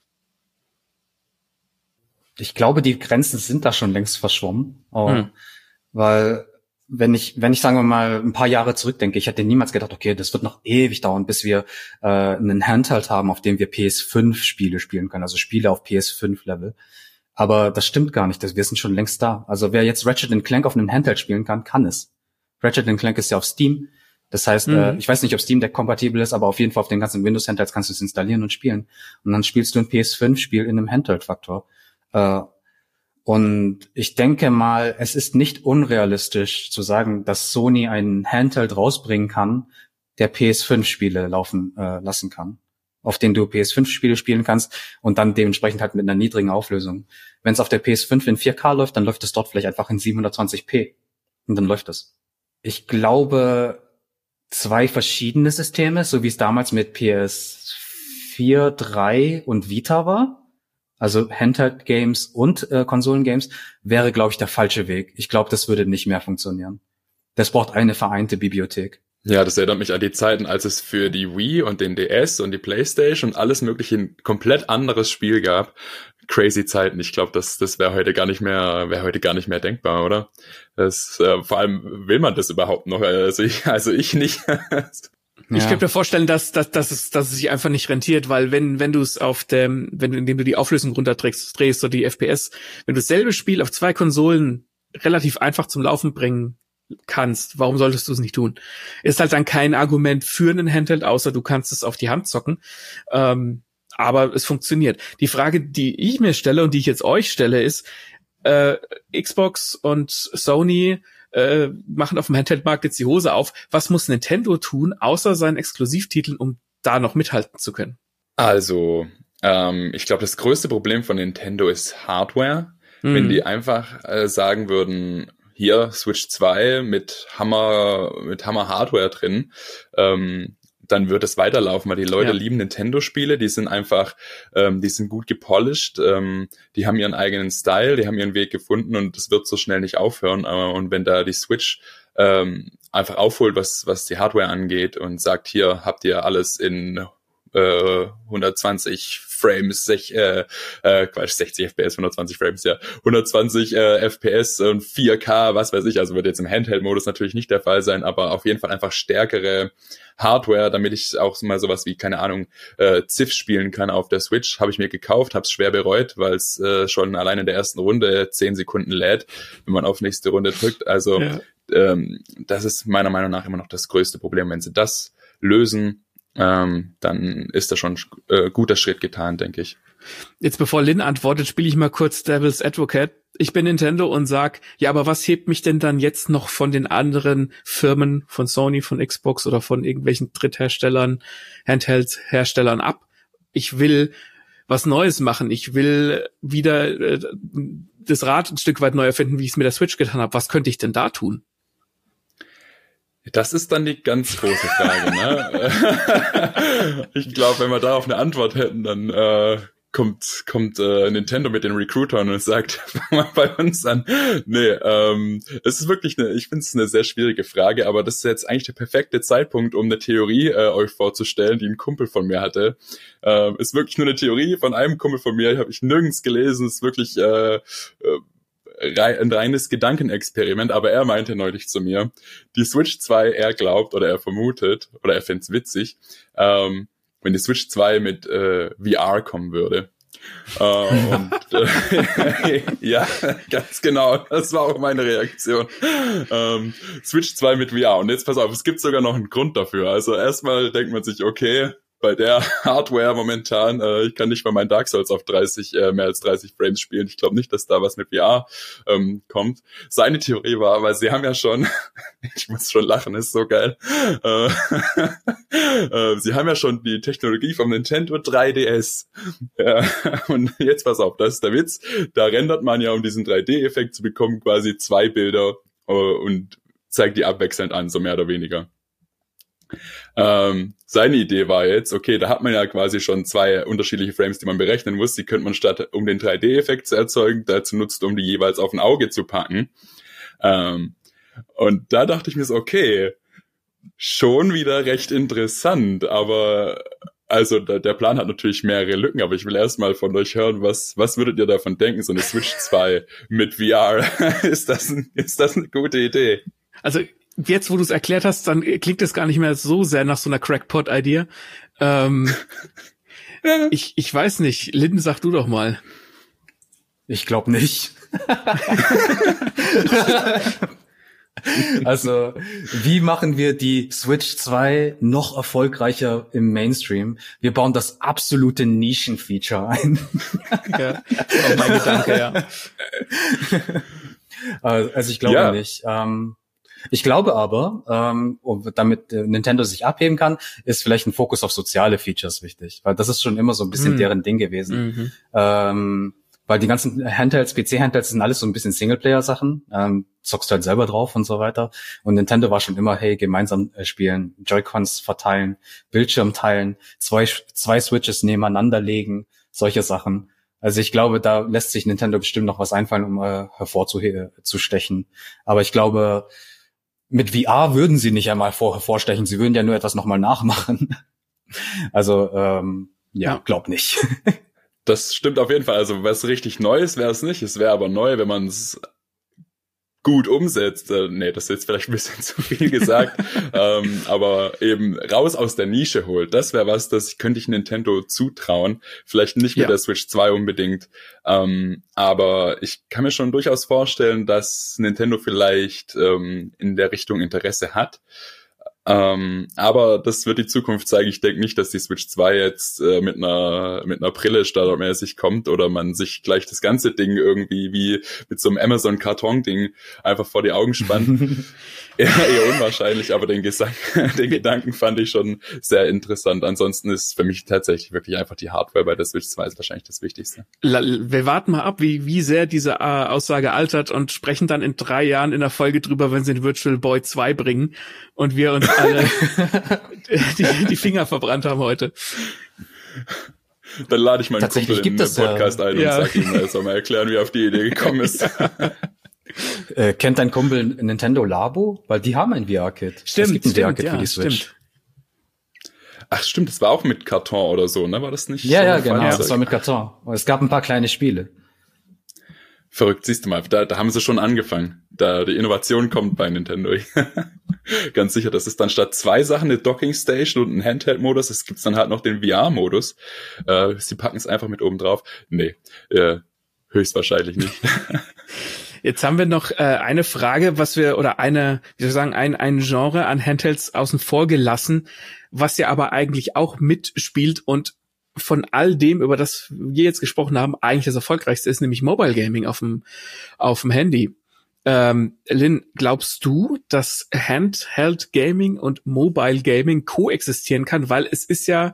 Ich glaube, die Grenzen sind da schon längst verschwommen, hm. weil wenn ich, wenn ich sagen wir mal ein paar Jahre zurückdenke, ich hätte niemals gedacht, okay, das wird noch ewig dauern, bis wir äh, einen Handheld haben, auf dem wir P S fünf Spiele spielen können, also Spiele auf P S fünf Level. Aber das stimmt gar nicht, wir sind schon längst da. Also wer jetzt Ratchet and Clank auf einem Handheld spielen kann, kann es. Ratchet and Clank ist ja auf Steam. Das heißt, mhm. äh, ich weiß nicht, ob Steam Deck kompatibel ist, aber auf jeden Fall auf den ganzen Windows-Handhelds kannst du es installieren und spielen. Und dann spielst du ein P S fünf Spiel in einem Handheld-Faktor. Äh, und ich denke mal, es ist nicht unrealistisch zu sagen, dass Sony einen Handheld rausbringen kann, der P S fünf Spiele laufen äh, lassen kann, auf den du P S fünf Spiele spielen kannst und dann dementsprechend halt mit einer niedrigen Auflösung. Wenn es auf der P S fünf in vier K läuft, dann läuft es dort vielleicht einfach in siebenhundertzwanzig p und dann läuft es. Ich glaube, zwei verschiedene Systeme, so wie es damals mit P S vier, drei und Vita war, also Handheld-Games und äh, Konsolen-Games, wäre, glaube ich, der falsche Weg. Ich glaube, das würde nicht mehr funktionieren. Das braucht eine vereinte Bibliothek. Ja, das erinnert mich an die Zeiten, als es für die Wii und den D S und die PlayStation und alles mögliche ein komplett anderes Spiel gab. Crazy Zeiten. Ich glaube, das das wäre heute gar nicht mehr wäre heute gar nicht mehr denkbar, oder? Das äh, vor allem will man das überhaupt noch? Also ich also ich nicht. Ich könnte mir vorstellen, dass, dass, dass, es, dass es sich einfach nicht rentiert, weil wenn, wenn du es auf dem, wenn du, indem du die Auflösung runterdrehst, drehst oder die F P S, wenn du dasselbe Spiel auf zwei Konsolen relativ einfach zum Laufen bringen kannst, warum solltest du es nicht tun? Ist halt dann kein Argument für einen Handheld, außer du kannst es auf die Hand zocken. Ähm, aber es funktioniert. Die Frage, die ich mir stelle und die ich jetzt euch stelle, ist, äh, Xbox und Sony Äh, machen auf dem Handheld-Markt jetzt die Hose auf. Was muss Nintendo tun, außer seinen Exklusivtiteln, um da noch mithalten zu können? Also, ähm, ich glaube, das größte Problem von Nintendo ist Hardware. Mhm. Wenn die einfach äh, sagen würden, hier Switch zwei mit Hammer, mit Hammer Hardware drin, ähm, dann wird es weiterlaufen, weil die Leute ja. lieben Nintendo-Spiele, die sind einfach, ähm, die sind gut gepolished, ähm, die haben ihren eigenen Style, die haben ihren Weg gefunden und es wird so schnell nicht aufhören. Äh, und wenn da die Switch ähm, einfach aufholt, was was die Hardware angeht und sagt, hier habt ihr alles in äh, hundertzwanzig Frames, sech, äh, äh, Quatsch, sechzig F P S, hundertzwanzig Frames, ja, hundertzwanzig äh, F P S und vier K, was weiß ich, also wird jetzt im Handheld-Modus natürlich nicht der Fall sein, aber auf jeden Fall einfach stärkere Hardware, damit ich auch mal sowas wie, keine Ahnung, äh, Civ spielen kann auf der Switch, habe ich mir gekauft, habe es schwer bereut, weil es äh, schon allein in der ersten Runde zehn Sekunden lädt, wenn man auf nächste Runde drückt, also ja. ähm, das ist meiner Meinung nach immer noch das größte Problem, wenn sie das lösen, Ähm, dann ist da schon äh, guter Schritt getan, denke ich. Jetzt bevor Lynn antwortet, spiele ich mal kurz Devil's Advocate. Ich bin Nintendo und sag, ja, aber was hebt mich denn dann jetzt noch von den anderen Firmen, von Sony, von Xbox oder von irgendwelchen Drittherstellern, Handheld-Herstellern ab? Ich will was Neues machen. Ich will wieder äh, das Rad ein Stück weit neu erfinden, wie ich es mit der Switch getan habe. Was könnte ich denn da tun? Das ist dann die ganz große Frage, ne? Ich glaube, wenn wir darauf eine Antwort hätten, dann äh, kommt kommt äh, Nintendo mit den Recruitern und sagt, fang mal bei uns an. Nee, ähm, es ist wirklich eine, ich finde es eine sehr schwierige Frage, aber das ist jetzt eigentlich der perfekte Zeitpunkt, um eine Theorie äh, euch vorzustellen, die ein Kumpel von mir hatte. Ähm, ist wirklich nur eine Theorie von einem Kumpel von mir, habe ich nirgends gelesen, ist wirklich äh, äh, ein reines Gedankenexperiment, aber er meinte neulich zu mir, die Switch zwei, er glaubt oder er vermutet, oder er fänd's witzig, ähm, wenn die Switch zwei mit äh, V R kommen würde. Äh, und äh, ja, ganz genau, das war auch meine Reaktion. Ähm, Switch zwei mit V R. Und jetzt pass auf, es gibt sogar noch einen Grund dafür. Also erstmal denkt man sich, okay, bei der Hardware momentan, äh, ich kann nicht mal mein Dark Souls auf dreißig, äh, mehr als dreißig Frames spielen. Ich glaube nicht, dass da was mit V R ähm, kommt. Seine Theorie war, weil sie haben ja schon, ich muss schon lachen, ist so geil, äh, äh, sie haben ja schon die Technologie vom Nintendo drei D S. Ja, und jetzt pass auf, das ist der Witz. Da rendert man ja, um diesen drei D-Effekt zu bekommen, quasi zwei Bilder äh, und zeigt die abwechselnd an, so mehr oder weniger. Ähm, seine Idee war jetzt, okay, da hat man ja quasi schon zwei unterschiedliche Frames, die man berechnen muss. Die könnte man statt, um den drei D-Effekt zu erzeugen, dazu nutzt, um die jeweils auf ein Auge zu packen. Ähm, und da dachte ich mir so, okay, schon wieder recht interessant, aber also der, der Plan hat natürlich mehrere Lücken, aber ich will erstmal von euch hören, was was würdet ihr davon denken, so eine Switch zwei mit V R? ist das ein, ist das eine gute Idee? Also jetzt, wo du es erklärt hast, dann klingt es gar nicht mehr so sehr nach so einer Crackpot-Idee. Ähm, ich, ich weiß nicht. Linden, sag du doch mal. Ich glaube nicht. Also, wie machen wir die Switch zwei noch erfolgreicher im Mainstream? Wir bauen das absolute Nischen-Feature ein. Ja, auch mein Gedanke, ja. Also ich glaube ja. nicht. Ähm, Ich glaube aber, ähm, damit Nintendo sich abheben kann, ist vielleicht ein Fokus auf soziale Features wichtig, weil das ist schon immer so ein bisschen mm. deren Ding gewesen. Mm-hmm. Ähm, weil die ganzen Handhelds, P C-Handhelds sind alles so ein bisschen Singleplayer-Sachen, ähm, zockst halt selber drauf und so weiter. Und Nintendo war schon immer, hey, gemeinsam äh, spielen, Joy-Cons verteilen, Bildschirm teilen, zwei, zwei Switches nebeneinander legen, solche Sachen. Also ich glaube, da lässt sich Nintendo bestimmt noch was einfallen, um äh, hervorzustechen. Aber ich glaube, mit V R würden sie nicht einmal vor, hervorstechen, sie würden ja nur etwas nochmal nachmachen. Also, ähm, ja, ja, glaub nicht. Das stimmt auf jeden Fall. Also was richtig Neues wäre es nicht. Es wäre aber neu, wenn man es gut umsetzt. Äh, nee, das ist jetzt vielleicht ein bisschen zu viel gesagt. ähm, aber eben raus aus der Nische holt. Das wäre was, das könnte ich Nintendo zutrauen. Vielleicht nicht mit ja. der Switch zwei unbedingt. Ähm, aber ich kann mir schon durchaus vorstellen, dass Nintendo vielleicht ähm, in der Richtung Interesse hat. Ähm, aber das wird die Zukunft zeigen. Ich denke nicht, dass die Switch zwei jetzt äh, mit einer mit einer Brille standardmäßig kommt oder man sich gleich das ganze Ding irgendwie wie mit so einem Amazon-Karton-Ding einfach vor die Augen spannt. eher, eher unwahrscheinlich, aber den, Gesang, den Gedanken fand ich schon sehr interessant. Ansonsten ist für mich tatsächlich wirklich einfach die Hardware bei der Switch zwei ist wahrscheinlich das Wichtigste. Wir warten mal ab, wie wie sehr diese äh, Aussage altert und sprechen dann in drei Jahren in der Folge drüber, wenn sie den Virtual Boy zwei bringen und wir uns alle die, die Finger verbrannt haben heute. Dann lade ich meinen Kumpel in den Podcast ja. ein und ja. sag ihm, er soll mal erklären, wie er auf die Idee gekommen ist. äh, kennt dein Kumpel Nintendo Labo? Weil die haben ein V R-Kit. Stimmt, es gibt ein stimmt, V R-Kit ja, für die Switch. Stimmt. Ach stimmt, das war auch mit Karton oder so, ne? War das nicht? Ja, so ja, genau, Fahrzeug? das war mit Karton. Es gab ein paar kleine Spiele. Verrückt, siehst du mal, da, da haben sie schon angefangen. Da die Innovation kommt bei Nintendo. Ganz sicher, das ist dann statt zwei Sachen eine Docking Station und ein Handheld-Modus, es gibt dann halt noch den V R-Modus. Äh, sie packen es einfach mit oben drauf. Nee, äh, höchstwahrscheinlich nicht. Jetzt haben wir noch äh, eine Frage, was wir, oder eine, wie soll ich sagen, ein, ein Genre an Handhelds außen vor gelassen, was ja aber eigentlich auch mitspielt und von all dem, über das wir jetzt gesprochen haben, eigentlich das erfolgreichste ist, nämlich Mobile Gaming auf dem, auf dem Handy. Ähm, Lynn, glaubst du, dass Handheld Gaming und Mobile Gaming koexistieren kann? Weil es ist ja,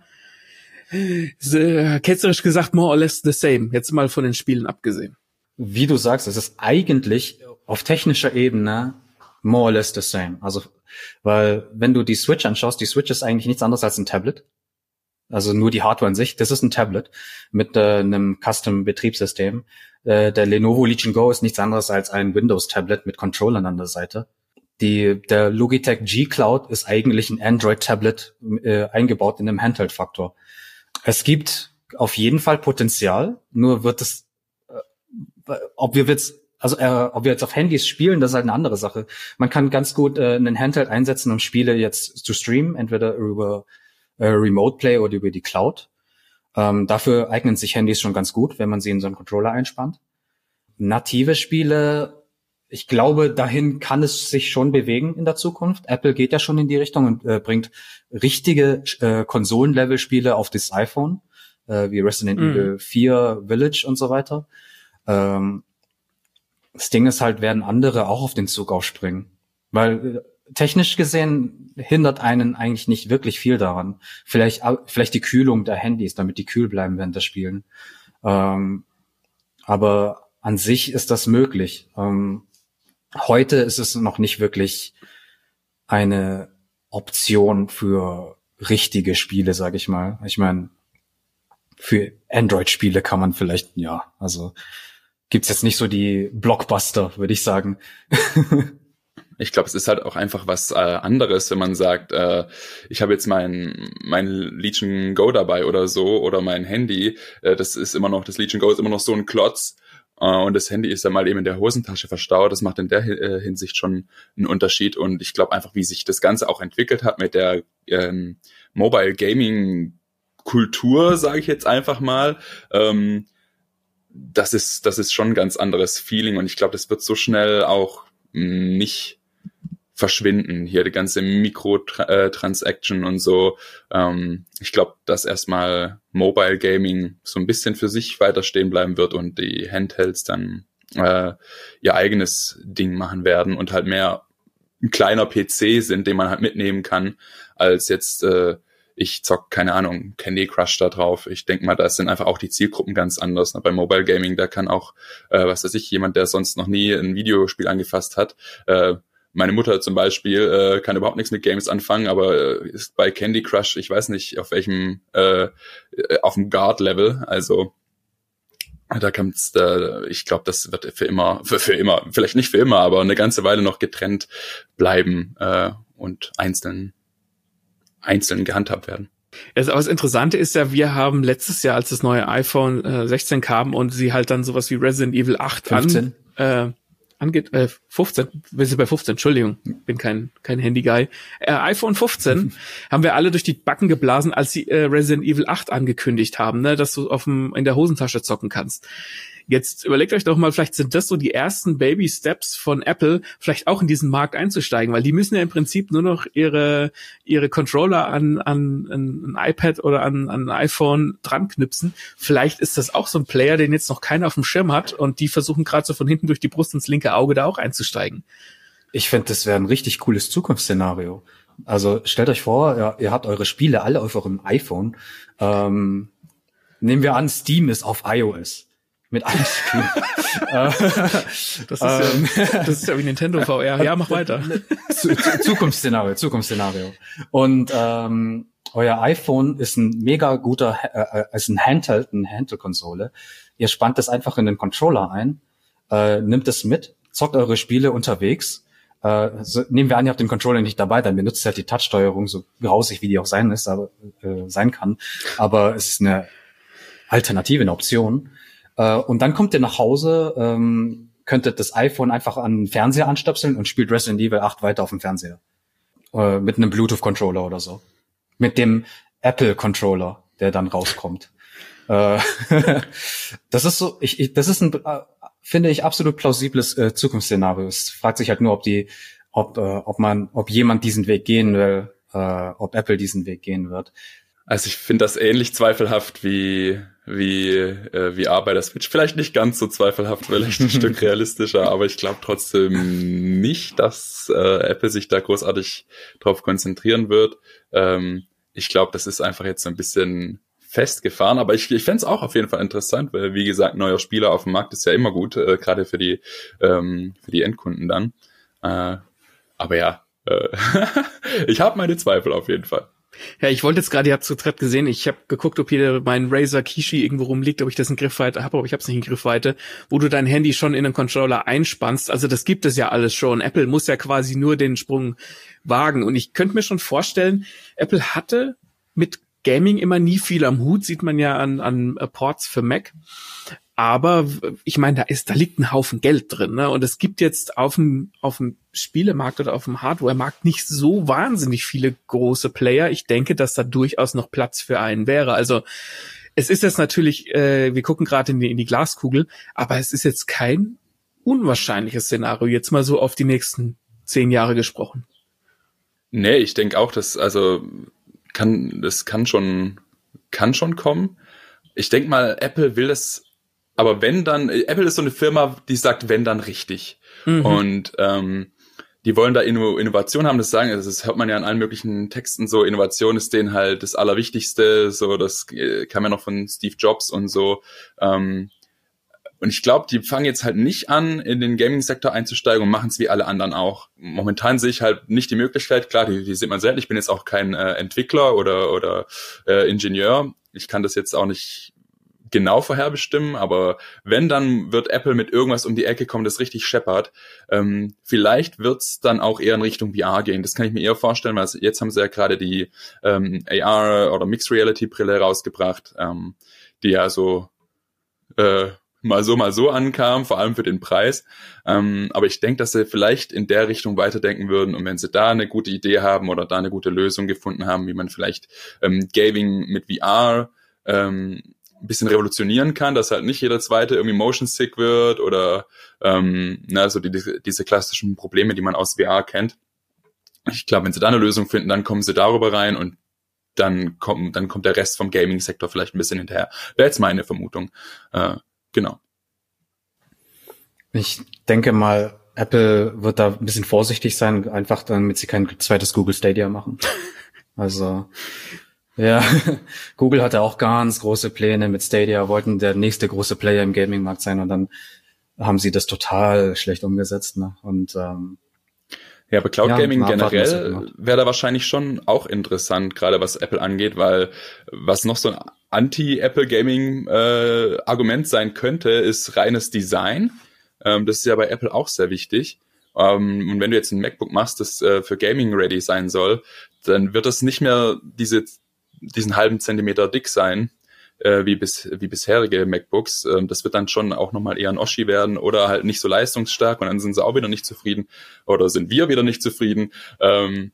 äh, ketzerisch gesagt, more or less the same. Jetzt mal von den Spielen abgesehen. Wie du sagst, es ist eigentlich auf technischer Ebene more or less the same. Also, weil wenn du die Switch anschaust, die Switch ist eigentlich nichts anderes als ein Tablet. Also nur die Hardware an sich. Das ist ein Tablet mit äh, einem Custom-Betriebssystem. Äh, der Lenovo Legion Go ist nichts anderes als ein Windows-Tablet mit Controllern an der Seite. Die, der Logitech G Cloud ist eigentlich ein Android-Tablet äh, eingebaut in einem Handheld-Faktor. Es gibt auf jeden Fall Potenzial, nur wird es, äh, ob wir jetzt, also äh, ob wir jetzt auf Handys spielen, das ist halt eine andere Sache. Man kann ganz gut äh, einen Handheld einsetzen, um Spiele jetzt zu streamen, entweder über äh, Remote Play oder über die Cloud. Ähm, dafür eignen sich Handys schon ganz gut, wenn man sie in so einen Controller einspannt. Native Spiele ich glaube, dahin kann es sich schon bewegen in der Zukunft. Apple geht ja schon in die Richtung und äh, bringt richtige äh, Konsolen-Level-Spiele auf das iPhone, äh, wie Resident mhm. Evil vier, Village und so weiter. Ähm, das Ding ist halt, werden andere auch auf den Zug aufspringen. Weil äh, technisch gesehen hindert einen eigentlich nicht wirklich viel daran. Vielleicht vielleicht die Kühlung der Handys, damit die kühl bleiben während der Spielen. Ähm, aber an sich ist das möglich. Ähm, heute ist es noch nicht wirklich eine Option für richtige Spiele, sage ich mal. Ich meine, für Android-Spiele kann man vielleicht, ja, also gibt's jetzt nicht so die Blockbuster, würde ich sagen. Ich glaube, es ist halt auch einfach was äh, anderes, wenn man sagt, äh, ich habe jetzt mein mein Legion Go dabei oder so oder mein Handy. Äh, das ist immer noch, das Legion Go ist immer noch so ein Klotz äh, und das Handy ist dann mal eben in der Hosentasche verstaut. Das macht in der äh, Hinsicht schon einen Unterschied und ich glaube einfach, wie sich das Ganze auch entwickelt hat mit der ähm, Mobile Gaming Kultur, sage ich jetzt einfach mal. Ähm, das ist das ist schon ein ganz anderes Feeling und ich glaube, das wird so schnell auch mh, nicht verschwinden, hier die ganze Mikrotransaction und so. Ähm, ich glaube, dass erstmal Mobile Gaming so ein bisschen für sich weiter stehen bleiben wird und die Handhelds dann äh, ihr eigenes Ding machen werden und halt mehr ein kleiner P C sind, den man halt mitnehmen kann, als jetzt äh, ich zock, keine Ahnung, Candy Crush da drauf. Ich denke mal, da sind einfach auch die Zielgruppen ganz anders. Bei Mobile Gaming, da kann auch, äh, was weiß ich, jemand, der sonst noch nie ein Videospiel angefasst hat, äh, meine Mutter zum Beispiel äh, kann überhaupt nichts mit Games anfangen, aber äh, ist bei Candy Crush, ich weiß nicht, auf welchem, äh, auf dem Guard-Level, also da kommt's, da, ich glaube, das wird für immer, für, für immer, vielleicht nicht für immer, aber eine ganze Weile noch getrennt bleiben äh, und einzeln, einzeln gehandhabt werden. Also, aber das Interessante ist ja, wir haben letztes Jahr, als das neue iPhone äh, sechzehn kam und sie halt dann sowas wie Resident Evil acht fünfzehn an, äh, angeht, äh, fünfzehn, wir sind bei fünfzehn, Entschuldigung, bin kein kein Handy-Guy. Äh, iPhone fünfzehn haben wir alle durch die Backen geblasen, als sie äh, Resident Evil acht angekündigt haben, ne, dass du auf dem in der Hosentasche zocken kannst. Jetzt überlegt euch doch mal, vielleicht sind das so die ersten Baby-Steps von Apple, vielleicht auch in diesen Markt einzusteigen, weil die müssen ja im Prinzip nur noch ihre ihre Controller an an, an ein iPad oder an, an ein iPhone dran knipsen. Vielleicht ist das auch so ein Player, den jetzt noch keiner auf dem Schirm hat und die versuchen gerade so von hinten durch die Brust ins linke Auge da auch einzusteigen. Ich finde, das wäre ein richtig cooles Zukunftsszenario. Also stellt euch vor, ja, ihr habt eure Spiele alle auf eurem iPhone. Ähm, nehmen wir an, Steam ist auf iOS. Mit allen Spielen. das, ist ja, das ist ja wie Nintendo V R. Ja, mach weiter. Zu, zu, Zukunftsszenario, Zukunftsszenario. Und ähm, euer iPhone ist ein mega guter, äh, ist ein Handheld, eine Handheld-Konsole. Ihr spannt das einfach in den Controller ein, äh, nimmt es mit, zockt eure Spiele unterwegs. Äh, so, nehmen wir an, ihr habt den Controller nicht dabei, dann benutzt halt die Touchsteuerung, so grausig wie die auch sein ist, aber äh, sein kann. Aber es ist eine Alternative, eine Option. Und dann kommt ihr nach Hause, ähm, könntet das iPhone einfach an den Fernseher anstöpseln und spielt Resident Evil acht weiter auf dem Fernseher. Äh, mit einem Bluetooth-Controller oder so. Mit dem Apple-Controller, der dann rauskommt. äh, das ist so, ich, ich das ist ein, äh, finde ich, absolut plausibles äh, Zukunftsszenario. Es fragt sich halt nur, ob die, ob, äh, ob man, ob jemand diesen Weg gehen will, äh, ob Apple diesen Weg gehen wird. Also ich finde das ähnlich zweifelhaft wie wie äh, V R bei der Switch. Vielleicht nicht ganz so zweifelhaft, vielleicht ein Stück realistischer, aber ich glaube trotzdem nicht, dass äh, Apple sich da großartig drauf konzentrieren wird. Ähm, ich glaube, das ist einfach jetzt so ein bisschen festgefahren, aber ich, ich fände es auch auf jeden Fall interessant, weil, wie gesagt, neuer Spieler auf dem Markt ist ja immer gut, äh, gerade für die ähm, für die Endkunden dann. Äh, aber ja, äh, ich habe meine Zweifel auf jeden Fall. Ja, ich wollte jetzt gerade, ihr habt es gerade gesehen, ich habe geguckt, ob hier mein Razer Kishi irgendwo rumliegt, ob ich das in Griffweite habe, aber ich habe es nicht in Griffweite, wo du dein Handy schon in den Controller einspannst. Also das gibt es ja alles schon. Apple muss ja quasi nur den Sprung wagen. Und ich könnte mir schon vorstellen, Apple hatte mit Gaming immer nie viel am Hut, sieht man ja an, an Ports für Mac. Aber ich meine, da ist, da liegt ein Haufen Geld drin, ne? Und es gibt jetzt auf dem, auf dem Spielemarkt oder auf dem Hardware-Markt nicht so wahnsinnig viele große Player. Ich denke, dass da durchaus noch Platz für einen wäre. Also es ist jetzt natürlich, äh, wir gucken gerade in die, in die Glaskugel, aber es ist jetzt kein unwahrscheinliches Szenario, jetzt mal so auf die nächsten zehn Jahre gesprochen. Nee, ich denke auch, dass, also, kann, das kann schon, kann schon kommen. Ich denke mal, Apple will das, aber wenn dann, Apple ist so eine Firma, die sagt, wenn dann richtig. Mhm. Und, ähm, die wollen da Inno- Innovation haben, das sagen, das hört man ja in allen möglichen Texten so, Innovation ist denen halt das Allerwichtigste, so, das kam ja noch von Steve Jobs und so, ähm, und ich glaube, die fangen jetzt halt nicht an, in den Gaming-Sektor einzusteigen und machen es wie alle anderen auch. Momentan sehe ich halt nicht die Möglichkeit, klar, die, die sieht man selten, ich bin jetzt auch kein äh, Entwickler oder, oder äh, Ingenieur, ich kann das jetzt auch nicht genau vorherbestimmen, aber wenn, dann wird Apple mit irgendwas um die Ecke kommen, das richtig scheppert. Ähm, vielleicht wird's dann auch eher in Richtung V R gehen. Das kann ich mir eher vorstellen, weil jetzt haben sie ja gerade die ähm, A R oder Mixed Reality Brille rausgebracht, ähm, die ja so äh, mal so, mal so ankam, vor allem für den Preis. Ähm, aber ich denke, dass sie vielleicht in der Richtung weiterdenken würden, und wenn sie da eine gute Idee haben oder da eine gute Lösung gefunden haben, wie man vielleicht ähm, Gaming mit V R ähm, ein bisschen revolutionieren kann, dass halt nicht jeder Zweite irgendwie motion sick wird oder ähm, na, so die, die, diese klassischen Probleme, die man aus V R kennt. Ich glaube, wenn sie da eine Lösung finden, dann kommen sie darüber rein und dann kommt, dann kommt der Rest vom Gaming-Sektor vielleicht ein bisschen hinterher. Wäre jetzt meine Vermutung. Äh, genau. Ich denke mal, Apple wird da ein bisschen vorsichtig sein, einfach damit sie kein zweites Google Stadia machen. Also ja, Google hatte auch ganz große Pläne mit Stadia, wollten der nächste große Player im Gaming-Markt sein, und dann haben sie das total schlecht umgesetzt. Ne? Und ähm, ja, aber Cloud Gaming ja, generell wäre da wahrscheinlich schon auch interessant, gerade was Apple angeht, weil was noch so ein Anti-Apple Gaming äh, Argument sein könnte, ist reines Design. Ähm, das ist ja bei Apple auch sehr wichtig. Um, und wenn du jetzt ein MacBook machst, das äh, für Gaming ready sein soll, dann wird das nicht mehr diese diesen halben Zentimeter dick sein, äh, wie bis wie bisherige MacBooks. Ähm, das wird dann schon auch nochmal eher ein Oschi werden oder halt nicht so leistungsstark, und dann sind sie auch wieder nicht zufrieden oder sind wir wieder nicht zufrieden. Ähm,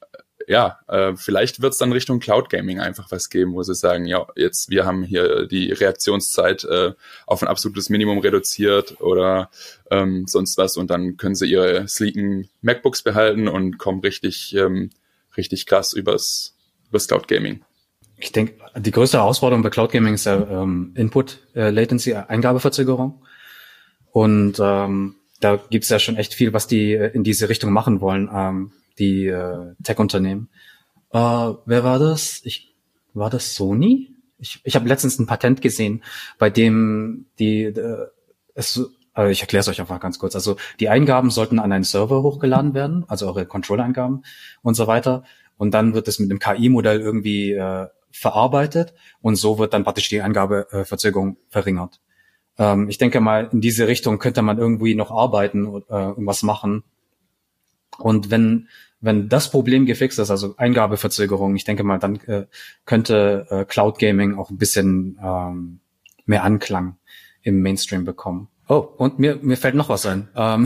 ja, äh, vielleicht wird es dann Richtung Cloud Gaming einfach was geben, wo sie sagen, ja, jetzt wir haben hier die Reaktionszeit äh, auf ein absolutes Minimum reduziert oder ähm, sonst was, und dann können sie ihre sleeken MacBooks behalten und kommen richtig ähm, richtig krass übers übers Cloud Gaming. Ich denke, die größte Herausforderung bei Cloud Gaming ist ja ähm, Input äh, Latency, Eingabeverzögerung. Und ähm, da gibt's ja schon echt viel, was die äh, in diese Richtung machen wollen, ähm, die äh, Tech-Unternehmen. Äh, wer war das? Ich war das Sony? Ich, ich habe letztens ein Patent gesehen, bei dem die äh, es also ich erkläre es euch einfach ganz kurz. Also die Eingaben sollten an einen Server hochgeladen werden, also eure Controller-Eingaben und so weiter. Und dann wird es mit einem K I-Modell irgendwie äh, verarbeitet, und so wird dann praktisch die Eingabeverzögerung äh, verringert. Ähm, ich denke mal, in diese Richtung könnte man irgendwie noch arbeiten und äh, irgendwas machen. Und wenn wenn das Problem gefixt ist, also Eingabeverzögerung, ich denke mal, dann äh, könnte äh, Cloud Gaming auch ein bisschen ähm, mehr Anklang im Mainstream bekommen. Oh, und mir mir fällt noch was ein. Ähm,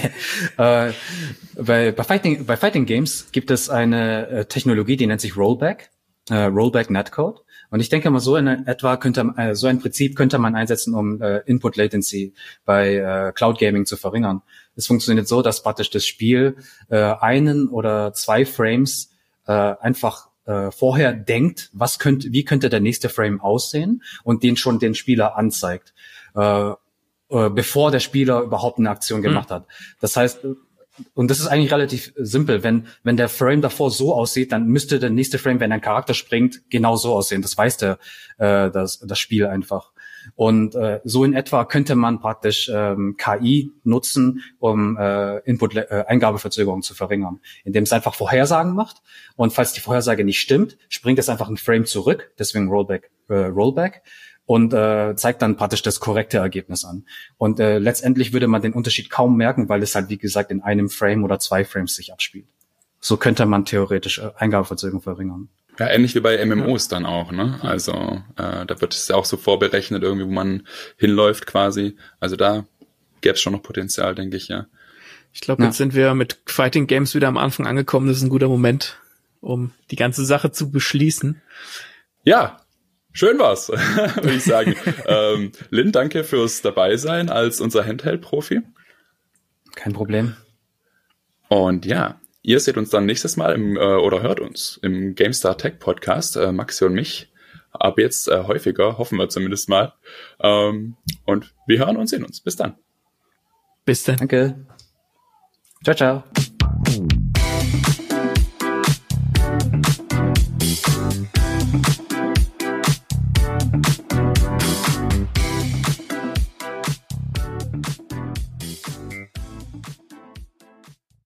äh, bei, bei Fighting bei Fighting Games gibt es eine äh, Technologie, die nennt sich Rollback, äh, Rollback Netcode. Und ich denke mal, so in etwa könnte äh, so ein Prinzip könnte man einsetzen, um äh, Input Latency bei äh, Cloud Gaming zu verringern. Es funktioniert so, dass praktisch das Spiel äh, einen oder zwei Frames äh, einfach äh, vorher denkt, was könnte, wie könnte der nächste Frame aussehen, und den schon den Spieler anzeigt, äh, äh, bevor der Spieler überhaupt eine Aktion gemacht mhm. hat. Das heißt, und das ist eigentlich relativ simpel. Wenn wenn der Frame davor so aussieht, dann müsste der nächste Frame, wenn ein Charakter springt, genau so aussehen. Das weiß der äh, das das Spiel einfach. Und äh, so in etwa könnte man praktisch ähm, K I nutzen, um äh, Input-Eingabeverzögerung zu verringern, indem es einfach Vorhersagen macht. Und falls die Vorhersage nicht stimmt, springt es einfach ein Frame zurück, deswegen Rollback, äh, Rollback. Und äh, zeigt dann praktisch das korrekte Ergebnis an. Und äh, letztendlich würde man den Unterschied kaum merken, weil es halt, wie gesagt, in einem Frame oder zwei Frames sich abspielt. So könnte man theoretisch äh, Eingabeverzögerung verringern. Ja, ähnlich wie bei M M Os dann auch, ne? Also äh, da wird es ja auch so vorberechnet, irgendwie, wo man hinläuft quasi. Also da gäbe es schon noch Potenzial, denke ich, ja. Ich glaube, ja. Jetzt sind wir mit Fighting Games wieder am Anfang angekommen. Das ist ein guter Moment, um die ganze Sache zu beschließen. Ja, schön war's, würde ich sagen. ähm, Lynn, danke fürs Dabeisein als unser Handheld-Profi. Kein Problem. Und ja, ihr seht uns dann nächstes Mal im, äh, oder hört uns im GameStar Tech Podcast, äh, Maxi und mich, ab jetzt äh, häufiger, hoffen wir zumindest mal. Ähm, und wir hören und sehen uns. Bis dann. Bis dann. Danke. Ciao, ciao.